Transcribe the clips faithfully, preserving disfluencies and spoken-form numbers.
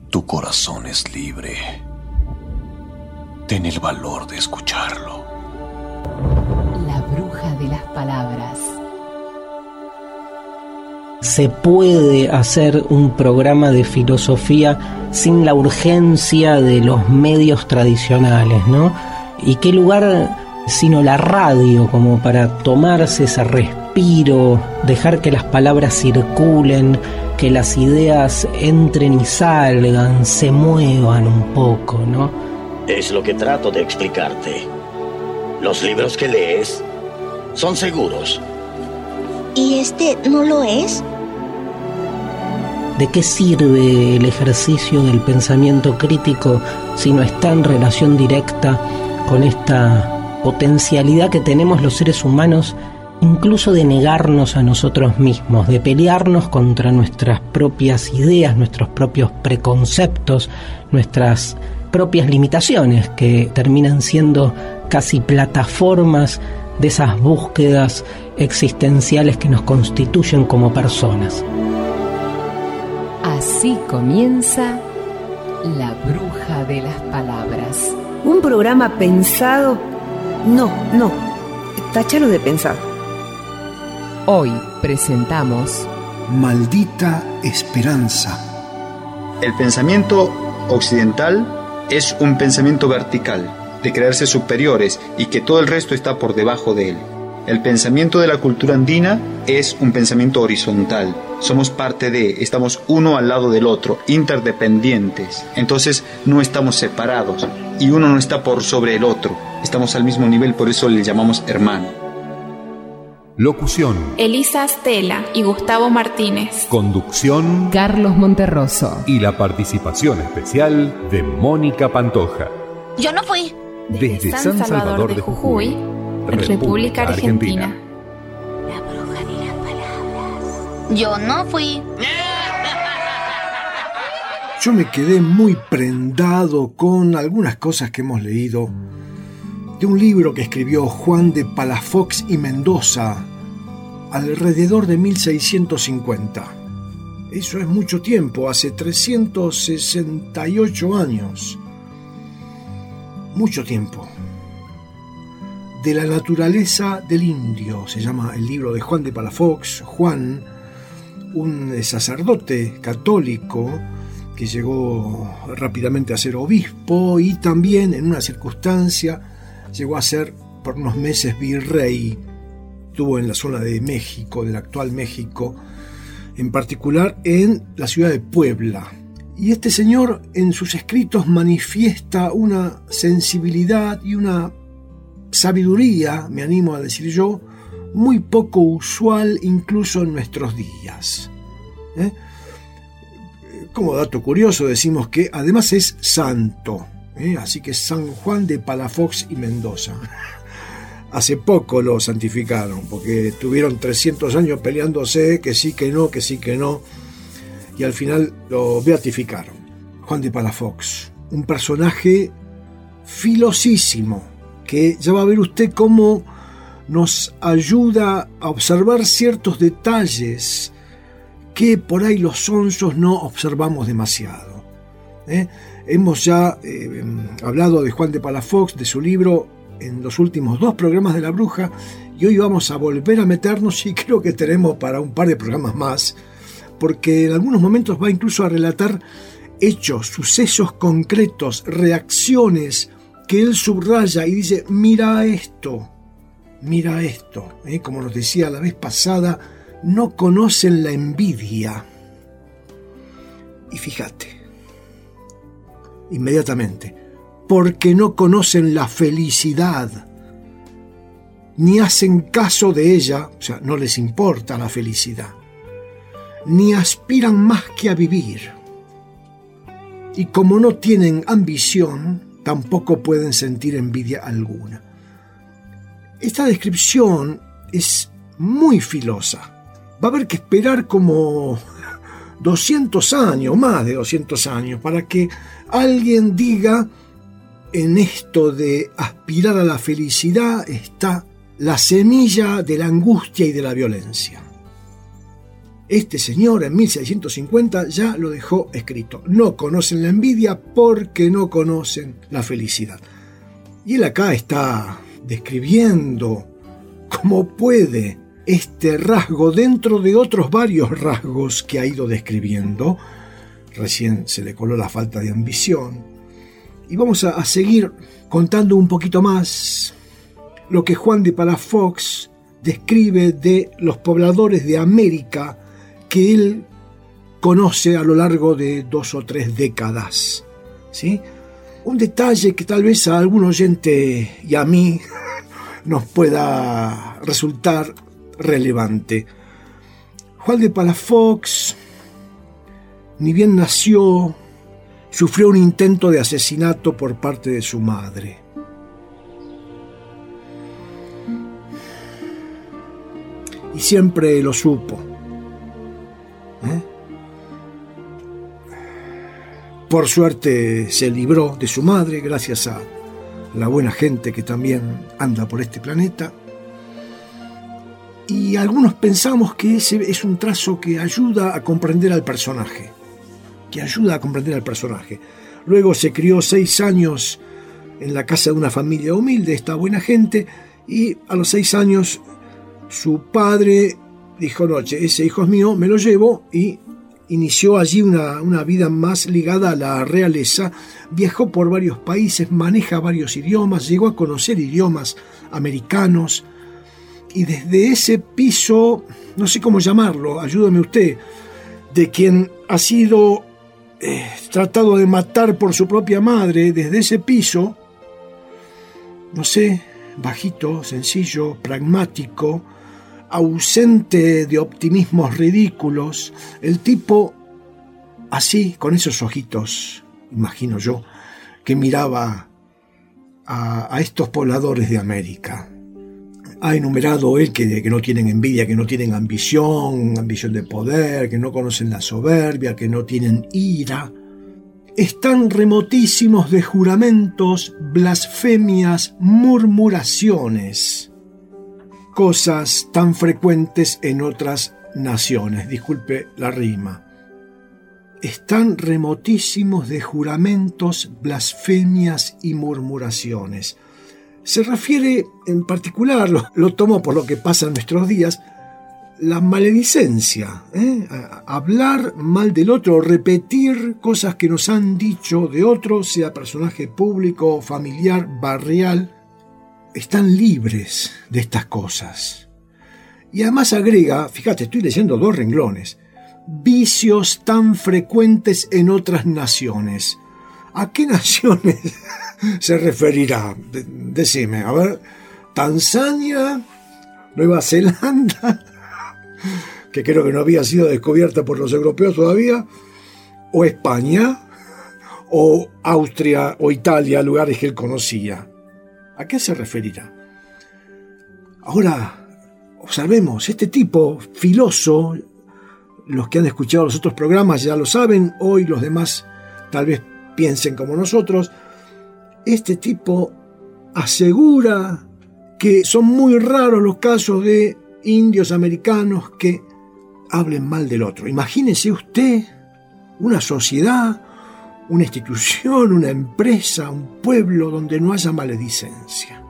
Tu corazón es libre. Ten el valor de escucharlo. La bruja de las palabras. Se puede hacer un programa de filosofía sin la urgencia de los medios tradicionales, ¿no? ¿Y qué lugar sino la radio como para tomarse ese respiro, dejar que las palabras circulen, que las ideas entren y salgan, se muevan un poco, ¿no? Es lo que trato de explicarte. Los libros que lees son seguros. ¿Y este no lo es? ¿De qué sirve el ejercicio del pensamiento crítico si no está en relación directa con esta potencialidad que tenemos los seres humanos, incluso de negarnos a nosotros mismos, de pelearnos contra nuestras propias ideas, nuestros propios preconceptos, nuestras propias limitaciones, que terminan siendo casi plataformas de esas búsquedas existenciales que nos constituyen como personas? Así comienza La Bruja de las Palabras. Un programa pensado... No, no, táchalo de pensar. Hoy presentamos Maldita Esperanza. El pensamiento occidental es un pensamiento vertical, de creerse superiores y que todo el resto está por debajo de él. El pensamiento de la cultura andina es un pensamiento horizontal. Somos parte de, estamos uno al lado del otro, interdependientes. Entonces no estamos separados y uno no está por sobre el otro. Estamos al mismo nivel, por eso le llamamos hermano. Locución: Elisa Astela y Gustavo Martínez. Conducción: Carlos Monterroso. Y la participación especial de Mónica Pantoja. Yo no fui. Desde San Salvador de Jujuy, República Argentina. La bruja de las palabras. Yo no fui. Yo me quedé muy prendado con algunas cosas que hemos leído de un libro que escribió Juan de Palafox y Mendoza alrededor de mil seiscientos cincuenta. Eso es mucho tiempo, hace trescientos sesenta y ocho años. Mucho tiempo. De la naturaleza del indio, se llama el libro de Juan de Palafox. Juan, un sacerdote católico que llegó rápidamente a ser obispo y también en una circunstancia llegó a ser por unos meses virrey. Estuvo en la zona de México, del actual México, en particular en la ciudad de Puebla. Y este señor en sus escritos manifiesta una sensibilidad y una sabiduría, me animo a decir yo, muy poco usual incluso en nuestros días. ¿Eh? Como dato curioso decimos que además es santo, ¿eh? Así que San Juan de Palafox y Mendoza. Hace poco lo santificaron, porque tuvieron trescientos años peleándose, que sí, que no, que sí, que no, y al final lo beatificaron. Juan de Palafox, un personaje filosísimo, que ya va a ver usted cómo nos ayuda a observar ciertos detalles que por ahí los sonsos no observamos demasiado. ¿Eh? Hemos ya eh, hablado de Juan de Palafox, de su libro, en los últimos dos programas de La Bruja, y hoy vamos a volver a meternos, y creo que tenemos para un par de programas más, porque en algunos momentos va incluso a relatar hechos, sucesos concretos, reacciones que él subraya y dice: mira esto, mira esto. ¿Eh? Como nos decía la vez pasada, no conocen la envidia. Y fíjate, inmediatamente, porque no conocen la felicidad, ni hacen caso de ella, o sea, no les importa la felicidad, ni aspiran más que a vivir. Y como no tienen ambición, tampoco pueden sentir envidia alguna. Esta descripción es muy filosa. Va a haber que esperar como doscientos años, más de doscientos años, para que alguien diga: en esto de aspirar a la felicidad está la semilla de la angustia y de la violencia. Este señor en mil seiscientos cincuenta ya lo dejó escrito. No conocen la envidia porque no conocen la felicidad. Y él acá está describiendo cómo puede este rasgo dentro de otros varios rasgos que ha ido describiendo. Recién se le coló la falta de ambición. Y vamos a, a seguir contando un poquito más lo que Juan de Palafox describe de los pobladores de América que él conoce a lo largo de dos o tres décadas, ¿sí? Un detalle que tal vez a algún oyente y a mí nos pueda resultar relevante. Juan de Palafox, ni bien nació, sufrió un intento de asesinato por parte de su madre. Y siempre lo supo. ¿Eh? Por suerte se libró de su madre gracias a la buena gente que también anda por este planeta. Y algunos pensamos que ese es un trazo que ayuda a comprender al personaje. Que ayuda a comprender al personaje. Luego se crió seis años en la casa de una familia humilde, esta buena gente, y a los seis años su padre dijo, no, ese hijo es mío, me lo llevo, y inició allí una, una vida más ligada a la realeza. Viajó por varios países, maneja varios idiomas, llegó a conocer idiomas americanos, y desde ese piso, no sé cómo llamarlo, ayúdame usted, de quien ha sido eh, tratado de matar por su propia madre, desde ese piso, no sé, bajito, sencillo, pragmático, ausente de optimismos ridículos, el tipo así, con esos ojitos, imagino yo, que miraba a, a estos pobladores de América. Ha enumerado él que, que no tienen envidia, que no tienen ambición, ambición de poder, que no conocen la soberbia, que no tienen ira. Están remotísimos de juramentos, blasfemias, murmuraciones. Cosas tan frecuentes en otras naciones. Disculpe la rima. Están remotísimos de juramentos, blasfemias y murmuraciones. Se refiere en particular, lo, lo tomo por lo que pasa en nuestros días, la maledicencia, ¿eh? Hablar mal del otro, repetir cosas que nos han dicho de otro, sea personaje público, familiar, barrial. Están libres de estas cosas. Y además agrega, fíjate, estoy leyendo dos renglones, vicios tan frecuentes en otras naciones. ¿A qué naciones se referirá? De- decime, a ver, Tanzania, Nueva Zelanda, que creo que no había sido descubierta por los europeos todavía, o España, o Austria, o Italia, lugares que él conocía. ¿A qué se referirá? Ahora, observemos, este tipo filoso, los que han escuchado los otros programas ya lo saben, hoy los demás tal vez piensen como nosotros, este tipo asegura que son muy raros los casos de indios americanos que hablen mal del otro. Imagínese usted una sociedad, una institución, una empresa, un pueblo donde no haya maledicencia.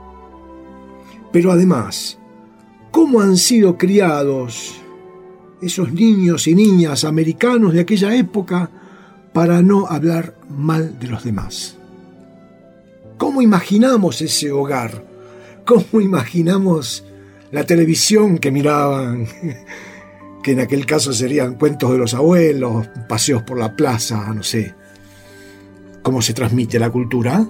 Pero además, ¿cómo han sido criados esos niños y niñas americanos de aquella época para no hablar mal de los demás? ¿Cómo imaginamos ese hogar? ¿Cómo imaginamos la televisión que miraban? Que en aquel caso serían cuentos de los abuelos, paseos por la plaza, no sé. ¿Cómo se transmite la cultura?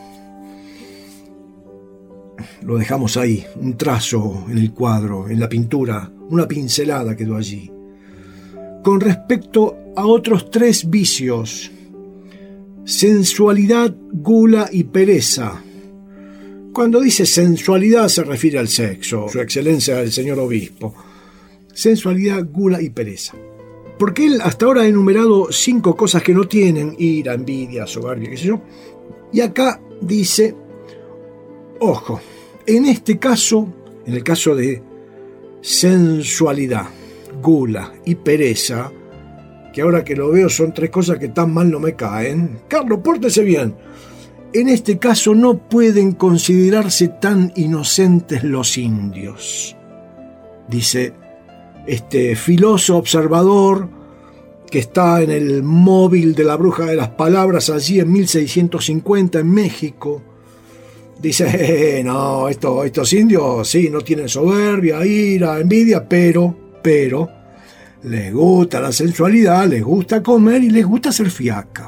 Lo dejamos ahí, un trazo en el cuadro, en la pintura, una pincelada quedó allí. Con respecto a otros tres vicios, sensualidad, gula y pereza. Cuando dice sensualidad se refiere al sexo, su excelencia el señor obispo. Sensualidad, gula y pereza. Porque él hasta ahora ha enumerado cinco cosas que no tienen, ira, envidia, soberbia, qué sé yo. Y acá dice, ojo, en este caso, en el caso de sensualidad, gula y pereza, que ahora que lo veo son tres cosas que tan mal no me caen. Carlos, pórtese bien. En este caso no pueden considerarse tan inocentes los indios, dice este filoso observador que está en el móvil de la Bruja de las Palabras allí en mil seiscientos cincuenta en México. Dice, eh, no, esto, estos indios sí, no tienen soberbia, ira, envidia, pero, pero, les gusta la sensualidad, les gusta comer y les gusta hacer fiaca.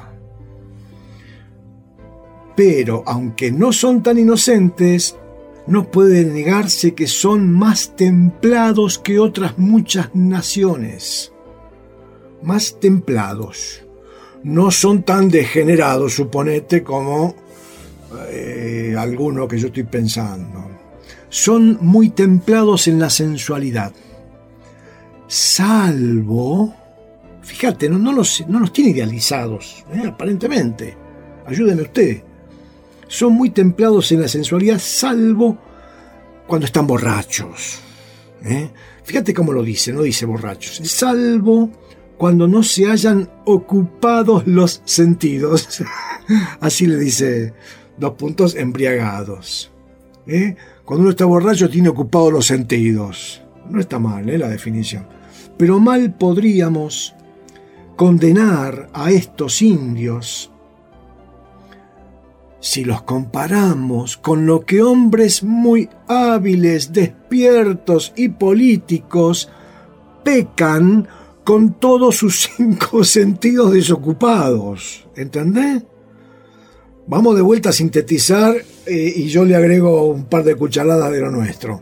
Pero, aunque no son tan inocentes, no puede negarse que son más templados que otras muchas naciones. Más templados. No son tan degenerados, suponete, como eh, alguno que yo estoy pensando. Son muy templados en la sensualidad. Salvo, fíjate, no, no, los, no los tiene idealizados, ¿eh? Aparentemente. Ayúdeme usted. Son muy templados en la sensualidad, salvo cuando están borrachos. ¿Eh? Fíjate cómo lo dice, no dice borrachos. Salvo cuando no se hayan ocupados los sentidos. Así le dice, dos puntos, embriagados. ¿Eh? Cuando uno está borracho tiene ocupados los sentidos. No está mal, ¿eh? La definición. Pero mal podríamos condenar a estos indios si los comparamos con lo que hombres muy hábiles, despiertos y políticos pecan con todos sus cinco sentidos desocupados. ¿Entendés? Vamos de vuelta a sintetizar eh, y yo le agrego un par de cucharadas de lo nuestro.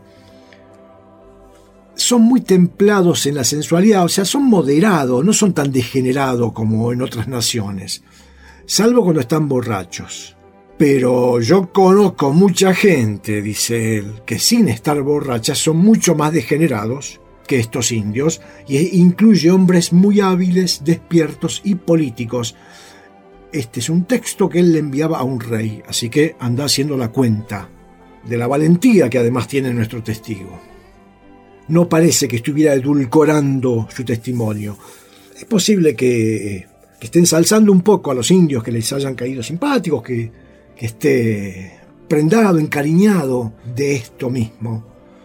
Son muy templados en la sensualidad, o sea, son moderados, no son tan degenerados como en otras naciones, salvo cuando están borrachos. Pero yo conozco mucha gente, dice él, que sin estar borrachas son mucho más degenerados que estos indios, y incluye hombres muy hábiles, despiertos y políticos. Este es un texto que él le enviaba a un rey, así que anda haciendo la cuenta de la valentía que además tiene nuestro testigo. No parece que estuviera edulcorando su testimonio. Es posible que, que esté ensalzando un poco a los indios, que les hayan caído simpáticos, que que esté prendado, encariñado de esto mismo.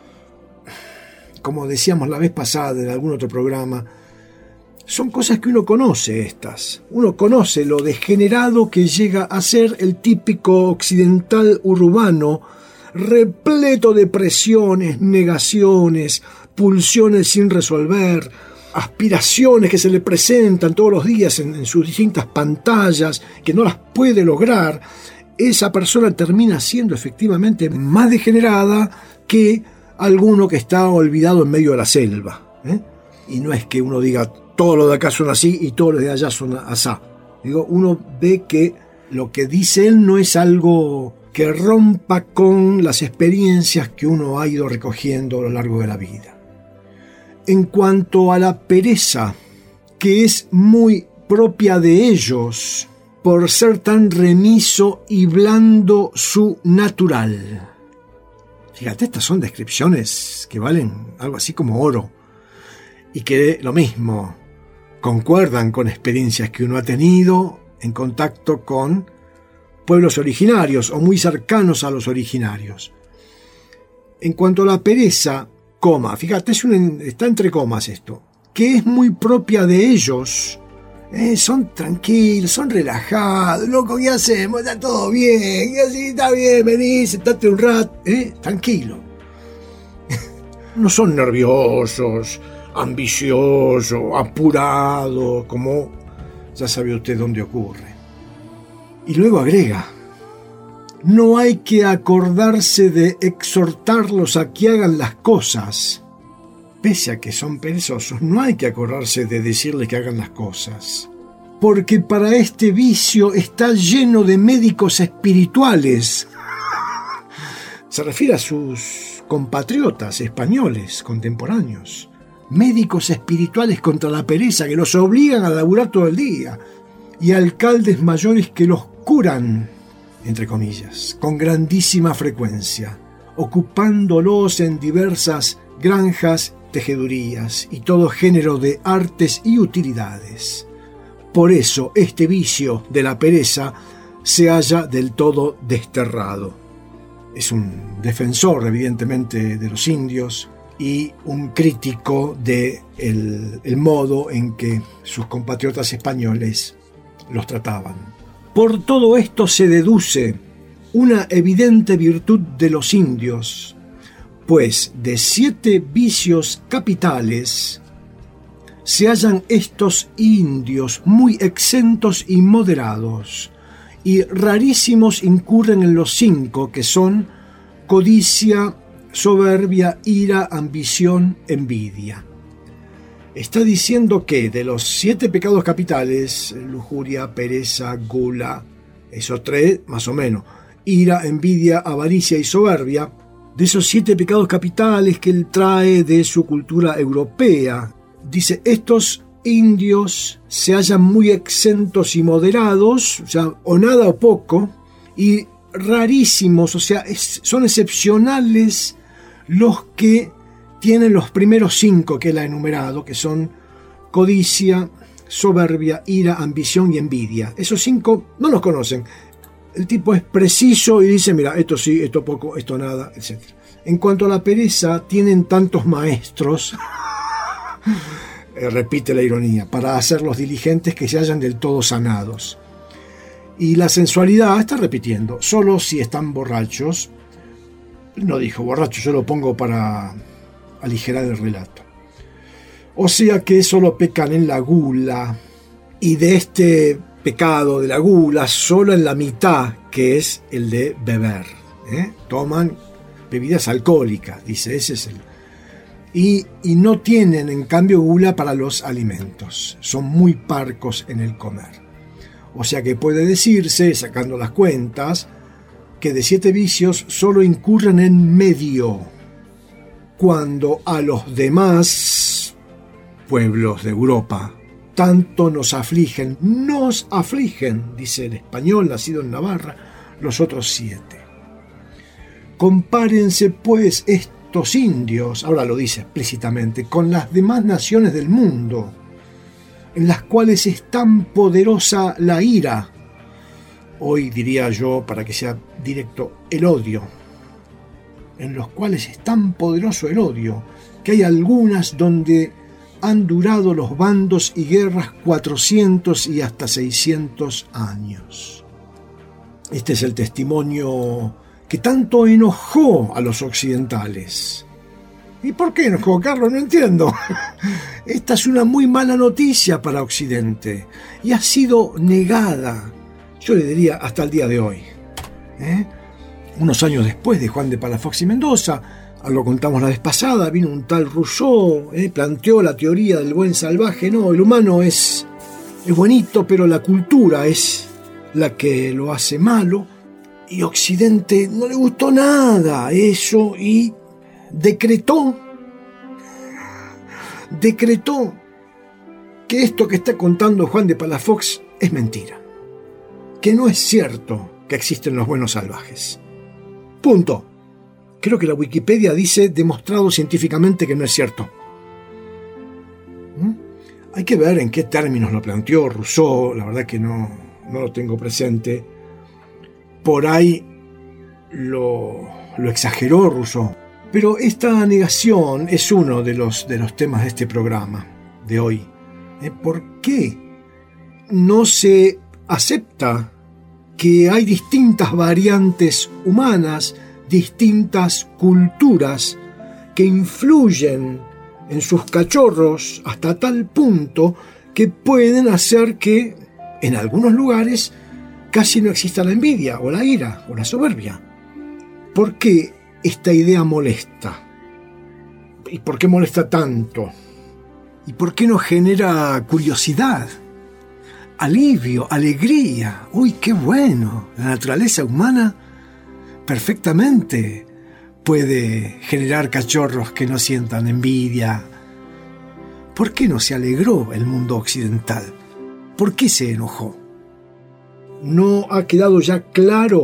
Como decíamos la vez pasada en algún otro programa, son cosas que uno conoce estas. Uno conoce lo degenerado que llega a ser el típico occidental urbano, repleto de presiones, negaciones, pulsiones sin resolver, aspiraciones que se le presentan todos los días en, en sus distintas pantallas, que no las puede lograr. Esa persona termina siendo efectivamente más degenerada que alguno que está olvidado en medio de la selva. ¿eh? Y no es que uno diga, todos los de acá son así y todos los de allá son asá. Digo, uno ve que lo que dice él no es algo que rompa con las experiencias que uno ha ido recogiendo a lo largo de la vida. En cuanto a la pereza, que es muy propia de ellos, por ser tan remiso y blando su natural. Fíjate, estas son descripciones que valen algo así como oro, y que lo mismo concuerdan con experiencias que uno ha tenido en contacto con pueblos originarios o muy cercanos a los originarios. En cuanto a la pereza, coma, fíjate, es un, está entre comas esto, que es muy propia de ellos. Eh, son tranquilos, son relajados, loco, ¿qué hacemos? Está todo bien, y así está bien, vení, sentate un rato, eh, tranquilo. No son nerviosos, ambiciosos, apurados, como ya sabe usted dónde ocurre. Y luego agrega, no hay que acordarse de exhortarlos a que hagan las cosas. Pese a que son perezosos, no hay que acordarse de decirles que hagan las cosas, porque para este vicio está lleno de médicos espirituales. Se refiere a sus compatriotas españoles contemporáneos, médicos espirituales contra la pereza que los obligan a laburar todo el día, y alcaldes mayores que los curan, entre comillas, con grandísima frecuencia, ocupándolos en diversas granjas tejedurías y todo género de artes y utilidades. Por eso este vicio de la pereza se halla del todo desterrado. Es un defensor, evidentemente, de los indios y un crítico de el, el modo en que sus compatriotas españoles los trataban. Por todo esto se deduce una evidente virtud de los indios, pues de siete vicios capitales se hallan estos indios muy exentos y moderados, y rarísimos incurren en los cinco, que son codicia, soberbia, ira, ambición, envidia. Está diciendo que de los siete pecados capitales, lujuria, pereza, gula, esos tres más o menos, ira, envidia, avaricia y soberbia, de esos siete pecados capitales que él trae de su cultura europea, dice, estos indios se hallan muy exentos y moderados, o sea, o nada o poco, y rarísimos, o sea, es, son excepcionales los que tienen los primeros cinco que él ha enumerado, que son codicia, soberbia, ira, ambición y envidia. Esos cinco no los conocen. El tipo es preciso y dice, mira, esto sí, esto poco, esto nada, etcétera. En cuanto a la pereza, tienen tantos maestros, eh, repite la ironía, para hacerlos diligentes que se hallan del todo sanados. Y la sensualidad, está repitiendo, solo si están borrachos. No dijo borracho, yo lo pongo para aligerar el relato. O sea que solo pecan en la gula, y de este pecado de la gula solo en la mitad, que es el de beber. ¿eh? Toman bebidas alcohólicas, dice, ese es el... Y, y no tienen en cambio gula para los alimentos, son muy parcos en el comer. O sea que puede decirse, sacando las cuentas, que de siete vicios solo incurren en medio, cuando a los demás pueblos de Europa tanto nos afligen, nos afligen, dice el español nacido en Navarra, los otros siete. Compárense pues estos indios, ahora lo dice explícitamente, con las demás naciones del mundo, en las cuales es tan poderosa la ira, hoy diría yo, para que sea directo, el odio, en los cuales es tan poderoso el odio, que hay algunas donde han durado los bandos y guerras cuatrocientos y hasta seiscientos años. Este es el testimonio que tanto enojó a los occidentales. ¿Y por qué enojó, Carlos? No entiendo. Esta es una muy mala noticia para Occidente y ha sido negada, yo le diría, hasta el día de hoy. ¿Eh? Unos años después de Juan de Palafox y Mendoza, lo contamos la vez pasada, vino un tal Rousseau, ¿eh? planteó la teoría del buen salvaje. No, el humano es, es bonito, pero la cultura es la que lo hace malo. Y Occidente no le gustó nada eso y decretó, decretó que esto que está contando Juan de Palafox es mentira, que no es cierto que existen los buenos salvajes. Punto. Creo que la Wikipedia dice demostrado científicamente que no es cierto. ¿Mm? Hay que ver en qué términos lo planteó Rousseau, la verdad que no, no lo tengo presente. Por ahí lo, lo exageró Rousseau. Pero esta negación es uno de los, de los temas de este programa de hoy. ¿Eh? ¿Por qué no se acepta que hay distintas variantes humanas, distintas culturas que influyen en sus cachorros hasta tal punto que pueden hacer que en algunos lugares casi no exista la envidia o la ira o la soberbia? ¿Por qué esta idea molesta? ¿Y por qué molesta tanto? ¿Y por qué nos genera curiosidad, alivio, alegría? ¡Uy, qué bueno! La naturaleza humana perfectamente puede generar cachorros que no sientan envidia. ¿Por qué no se alegró el mundo occidental? ¿Por qué se enojó? ¿No ha quedado ya claro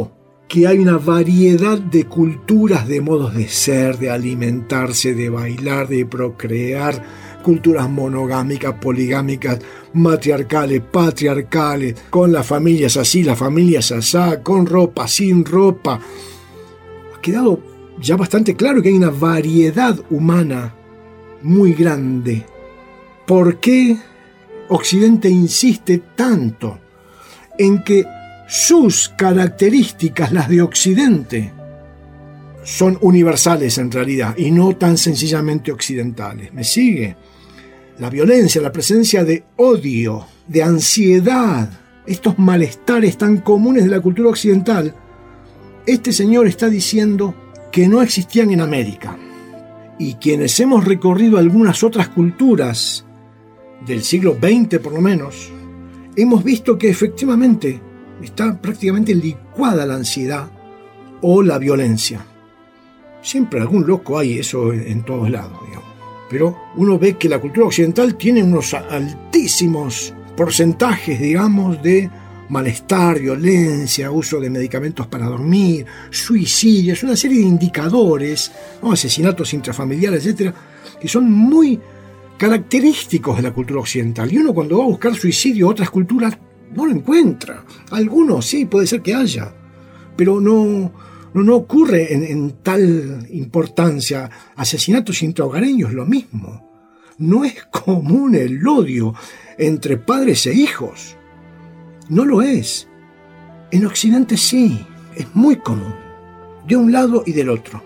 que hay una variedad de culturas, de modos de ser, de alimentarse, de bailar, de procrear, culturas monogámicas, poligámicas, matriarcales, patriarcales, con las familias así, las familias asá, con ropa, sin ropa. Ha quedado ya bastante claro que hay una variedad humana muy grande. ¿Por qué Occidente insiste tanto en que sus características, las de Occidente, son universales en realidad y no tan sencillamente occidentales? ¿Me sigue? La violencia, la presencia de odio, de ansiedad, estos malestares tan comunes de la cultura occidental, este señor está diciendo que no existían en América. Y quienes hemos recorrido algunas otras culturas del siglo veinte por lo menos, hemos visto que efectivamente está prácticamente licuada la ansiedad o la violencia. Siempre algún loco hay, eso en todos lados, digamos. Pero uno ve que la cultura occidental tiene unos altísimos porcentajes, digamos, de malestar, violencia, uso de medicamentos para dormir, suicidios, una serie de indicadores, ¿no? Asesinatos intrafamiliares, etcétera, que son muy característicos de la cultura occidental. Y uno cuando va a buscar suicidio a otras culturas no lo encuentra. Algunos sí, puede ser que haya, pero no, no, no ocurre en, en tal importancia. Asesinatos intrahogareños, lo mismo. No es común el odio entre padres e hijos. No lo es. En Occidente sí, es muy común, de un lado y del otro.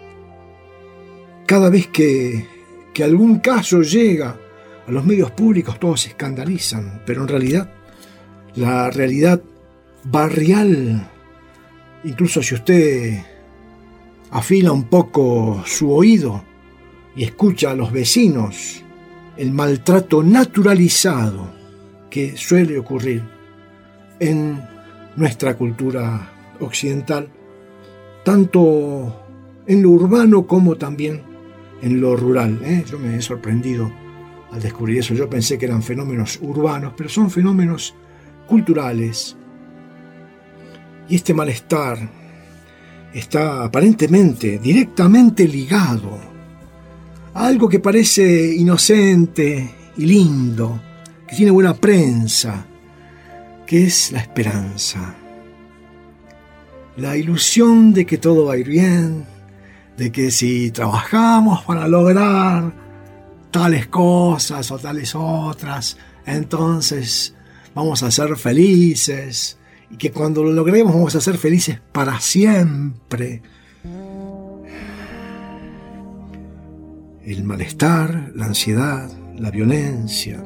Cada vez que, que algún caso llega a los medios públicos, todos se escandalizan, pero en realidad, la realidad barrial, incluso si usted afila un poco su oído y escucha a los vecinos, el maltrato naturalizado que suele ocurrir en nuestra cultura occidental, tanto en lo urbano como también en lo rural. ¿eh? Yo me he sorprendido al descubrir eso. Yo pensé que eran fenómenos urbanos, pero son fenómenos culturales. Y este malestar está aparentemente, directamente ligado a algo que parece inocente y lindo, que tiene buena prensa, que es la esperanza, la ilusión de que todo va a ir bien, de que si trabajamos para lograr tales cosas o tales otras, entonces vamos a ser felices, y que cuando lo logremos vamos a ser felices para siempre. El malestar, la ansiedad, la violencia,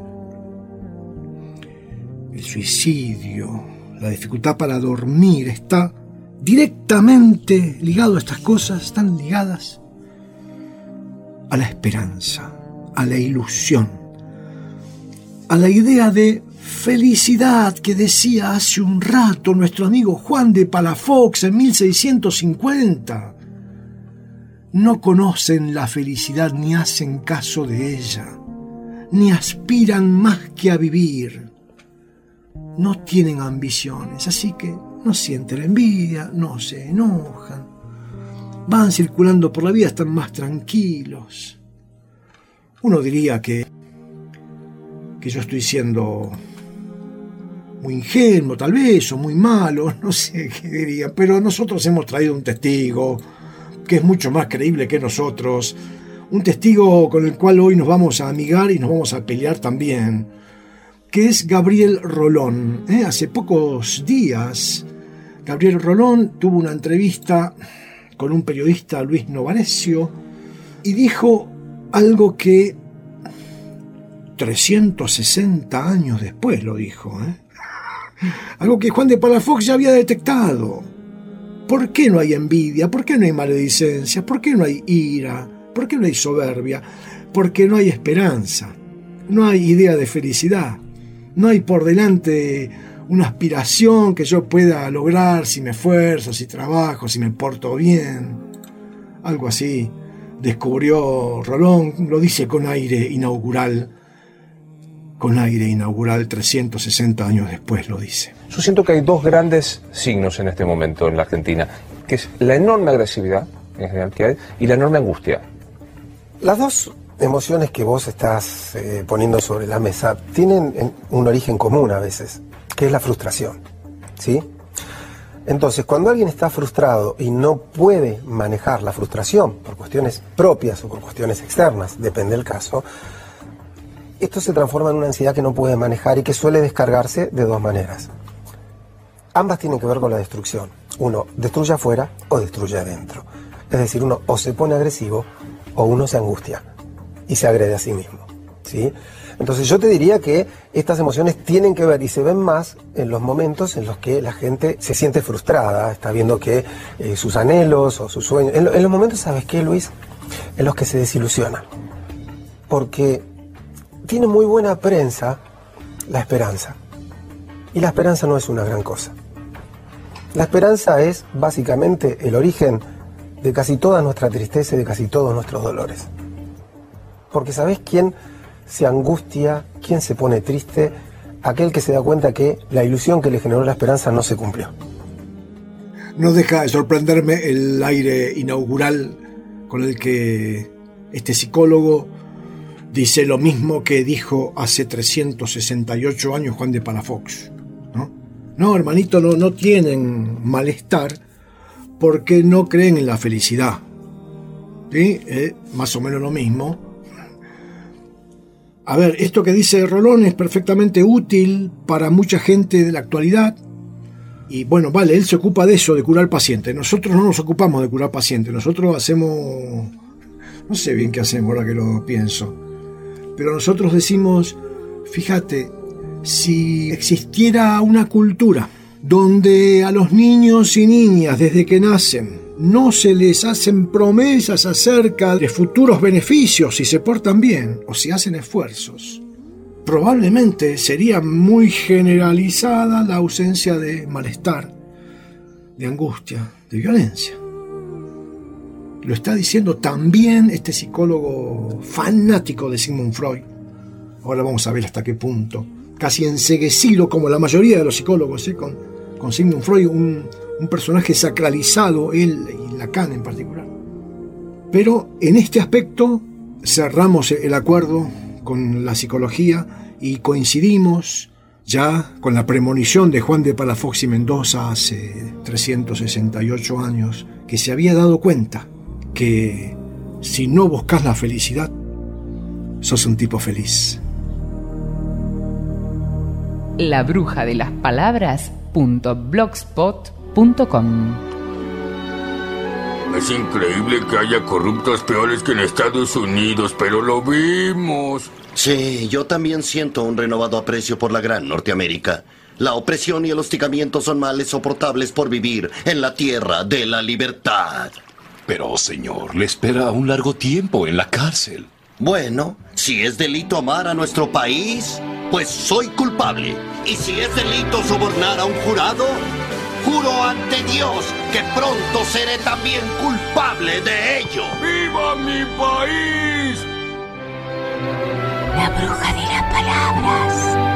el suicidio, la dificultad para dormir, está directamente ligado a estas cosas, están ligadas a la esperanza, a la ilusión, a la idea de felicidad que decía hace un rato nuestro amigo Juan de Palafox en mil seiscientos cincuenta. No conocen la felicidad ni hacen caso de ella, ni aspiran más que a vivir. No tienen ambiciones, así que no sienten envidia, no se enojan. Van circulando por la vida, están más tranquilos. Uno diría que, que yo estoy siendo muy ingenuo, tal vez, o muy malo, no sé qué diría, pero nosotros hemos traído un testigo que es mucho más creíble que nosotros, un testigo con el cual hoy nos vamos a amigar y nos vamos a pelear también, que es Gabriel Rolón. ¿eh? Hace pocos días, Gabriel Rolón tuvo una entrevista con un periodista, Luis Novarecio, y dijo algo que trescientos sesenta años después lo dijo, ¿eh? Algo que Juan de Palafox ya había detectado. ¿Por qué no hay envidia? ¿Por qué no hay maledicencia? ¿Por qué no hay ira? ¿Por qué no hay soberbia? Porque no hay esperanza, no hay idea de felicidad, no hay por delante una aspiración que yo pueda lograr si me esfuerzo, si trabajo, si me porto bien. Algo así descubrió Rolón, lo dice con aire inaugural, con aire inaugural trescientos sesenta años después lo dice. Yo siento que hay dos grandes signos en este momento en la Argentina, que es la enorme agresividad en general que hay y la enorme angustia. Las dos emociones que vos estás eh, poniendo sobre la mesa tienen un origen común a veces, que es la frustración, ¿sí? Entonces, cuando alguien está frustrado y no puede manejar la frustración por cuestiones propias o por cuestiones externas, depende del caso, esto se transforma en una ansiedad que no puede manejar y que suele descargarse de dos maneras. Ambas tienen que ver con la destrucción. Uno destruye afuera o destruye adentro. Es decir, uno o se pone agresivo o uno se angustia y se agrede a sí mismo, ¿sí? Entonces yo te diría que estas emociones tienen que ver y se ven más en los momentos en los que la gente se siente frustrada, está viendo que eh, sus anhelos o sus sueños, en, lo, en los momentos, ¿sabes qué, Luis? En los que se desilusiona. Porque tiene muy buena prensa la esperanza. Y la esperanza no es una gran cosa. La esperanza es básicamente el origen de casi toda nuestra tristeza y de casi todos nuestros dolores. Porque ¿sabés quién se angustia, quién se pone triste? Aquel que se da cuenta que la ilusión que le generó la esperanza no se cumplió. No deja de sorprenderme el aire inaugural con el que este psicólogo dice lo mismo que dijo hace trescientos sesenta y ocho años Juan de Palafox, ¿no? No, hermanito, no, no tienen malestar porque no creen en la felicidad. ¿Sí? Eh, más o menos lo mismo. A ver, esto que dice Rolón es perfectamente útil para mucha gente de la actualidad. Y bueno, vale, él se ocupa de eso, de curar pacientes. Nosotros no nos ocupamos de curar pacientes. Nosotros hacemos... No sé bien qué hacemos ahora que lo pienso. Pero nosotros decimos, fíjate, si existiera una cultura donde a los niños y niñas desde que nacen no se les hacen promesas acerca de futuros beneficios si se portan bien o si hacen esfuerzos, probablemente sería muy generalizada la ausencia de malestar, de angustia, de violencia. Lo está diciendo también este psicólogo fanático de Sigmund Freud. Ahora vamos a ver hasta qué punto. Casi enceguecido como la mayoría de los psicólogos, ¿eh? con, con Sigmund Freud, un, un personaje sacralizado, él y Lacan en particular. Pero en este aspecto cerramos el acuerdo con la psicología y coincidimos ya con la premonición de Juan de Palafox y Mendoza hace trescientos sesenta y ocho años, que se había dado cuenta que si no buscas la felicidad, sos un tipo feliz. La bruja de las palabras punto blogspot punto com. Es increíble que haya corruptos peores que en Estados Unidos, pero lo vimos. Sí, yo también siento un renovado aprecio por la gran Norteamérica. La opresión y el hostigamiento son males soportables por vivir en la tierra de la libertad. Pero, señor, le espera un largo tiempo en la cárcel. Bueno, si es delito amar a nuestro país, pues soy culpable. Y si es delito sobornar a un jurado, juro ante Dios que pronto seré también culpable de ello. ¡Viva mi país! La bruja de las palabras.